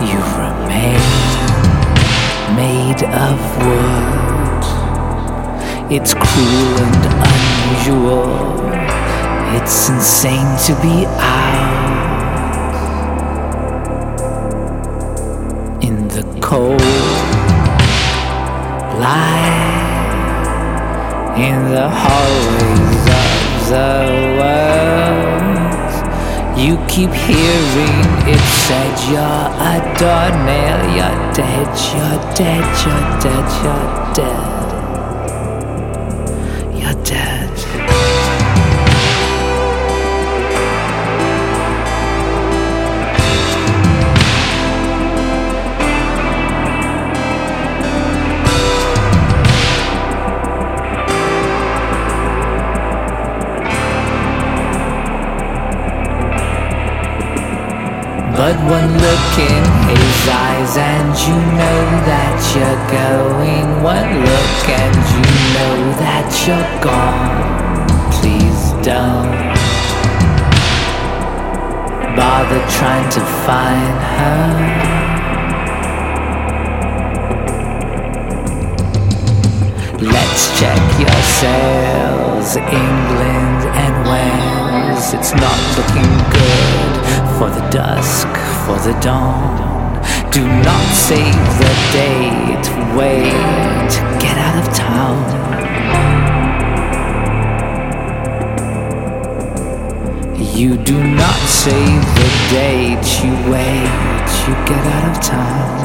You remain made of wood. It's cruel and unusual. It's insane to be out in the cold light, in the hallways of the world. You keep hearing it said, you're a doornail, you're dead, you're dead, you're dead, you're dead. You're dead. But one look in his eyes and you know that you're going. One look and you know that you're gone. Please don't bother trying to find her. Let's check yourselves, England and Wales. It's not looking good for the dusk, for the dawn. Do not save the date, wait, get out of town. You do not save the date, you wait, you get out of town.